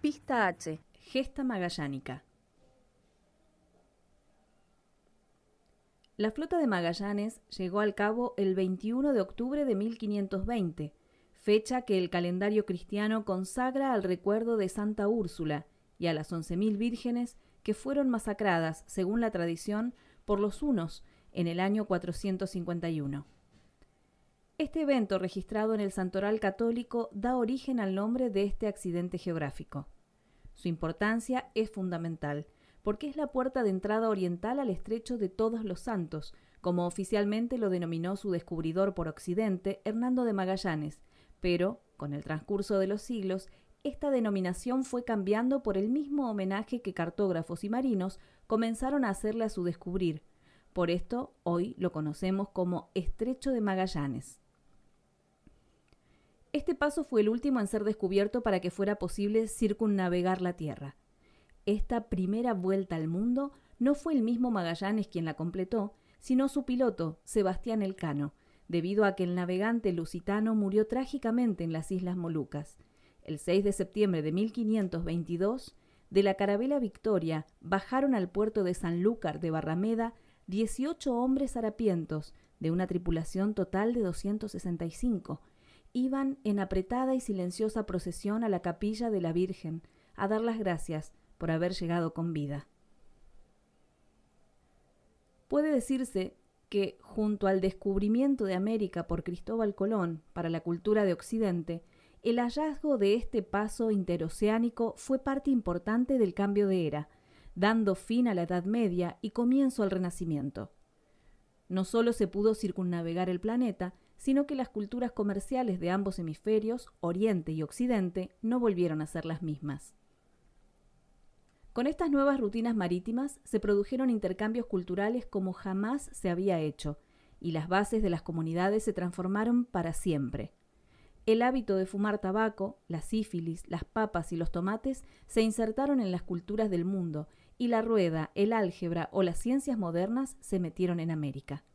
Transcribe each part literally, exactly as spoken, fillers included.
Pista H. Gesta magallánica. La flota de Magallanes llegó al cabo el veintiuno de octubre de mil quinientos veinte, fecha que el calendario cristiano consagra al recuerdo de Santa Úrsula y a las once mil vírgenes que fueron masacradas, según la tradición, por los hunos en el año cuatrocientos cincuenta y uno. Este evento, registrado en el Santoral católico, da origen al nombre de este accidente geográfico. Su importancia es fundamental, porque es la puerta de entrada oriental al Estrecho de Todos los Santos, como oficialmente lo denominó su descubridor por Occidente, Hernando de Magallanes, pero, con el transcurso de los siglos, esta denominación fue cambiando por el mismo homenaje que cartógrafos y marinos comenzaron a hacerle a su descubrir. Por esto, hoy lo conocemos como Estrecho de Magallanes. Este paso fue el último en ser descubierto para que fuera posible circunnavegar la Tierra. Esta primera vuelta al mundo no fue el mismo Magallanes quien la completó, sino su piloto, Sebastián Elcano, debido a que el navegante lusitano murió trágicamente en las Islas Molucas. El seis de septiembre de mil quinientos veintidós, de la carabela Victoria bajaron al puerto de Sanlúcar de Barrameda dieciocho hombres harapientos, de una tripulación total de doscientos sesenta y cinco. Iban en apretada y silenciosa procesión a la capilla de la Virgen, a dar las gracias por haber llegado con vida. Puede decirse que, junto al descubrimiento de América por Cristóbal Colón para la cultura de Occidente, el hallazgo de este paso interoceánico fue parte importante del cambio de era, dando fin a la Edad Media y comienzo al Renacimiento. No solo se pudo circunnavegar el planeta, sino que las culturas comerciales de ambos hemisferios, Oriente y Occidente, no volvieron a ser las mismas. Con estas nuevas rutinas marítimas se produjeron intercambios culturales como jamás se había hecho, y las bases de las comunidades se transformaron para siempre. El hábito de fumar tabaco, la sífilis, las papas y los tomates se insertaron en las culturas del mundo, y la rueda, el álgebra o las ciencias modernas se metieron en América.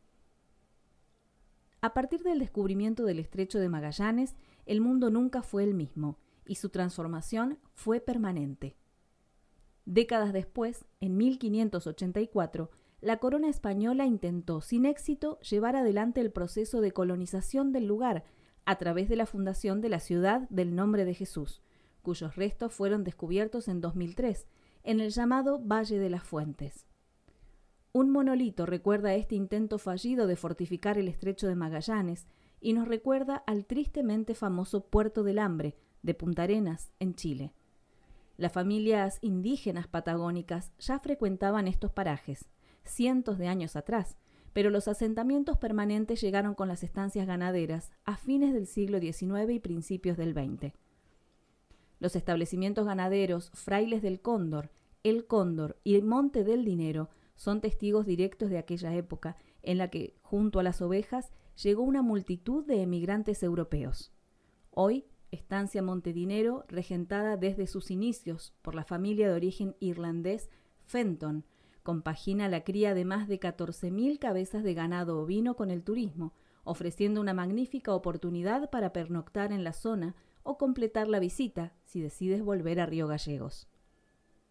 A partir del descubrimiento del Estrecho de Magallanes, el mundo nunca fue el mismo, y su transformación fue permanente. Décadas después, en mil quinientos ochenta y cuatro, la corona española intentó, sin éxito, llevar adelante el proceso de colonización del lugar a través de la fundación de la ciudad del Nombre de Jesús, cuyos restos fueron descubiertos en dos mil tres, en el llamado Valle de las Fuentes. Un monolito recuerda este intento fallido de fortificar el Estrecho de Magallanes y nos recuerda al tristemente famoso Puerto del Hambre de Punta Arenas, en Chile. Las familias indígenas patagónicas ya frecuentaban estos parajes, cientos de años atrás, pero los asentamientos permanentes llegaron con las estancias ganaderas a fines del siglo diecinueve y principios del veinte. Los establecimientos ganaderos Frailes del Cóndor, El Cóndor y el Monte del Dinero son testigos directos de aquella época en la que, junto a las ovejas, llegó una multitud de emigrantes europeos. Hoy, Estancia Montedinero, regentada desde sus inicios por la familia de origen irlandés Fenton, compagina la cría de más de catorce mil cabezas de ganado ovino con el turismo, ofreciendo una magnífica oportunidad para pernoctar en la zona o completar la visita si decides volver a Río Gallegos.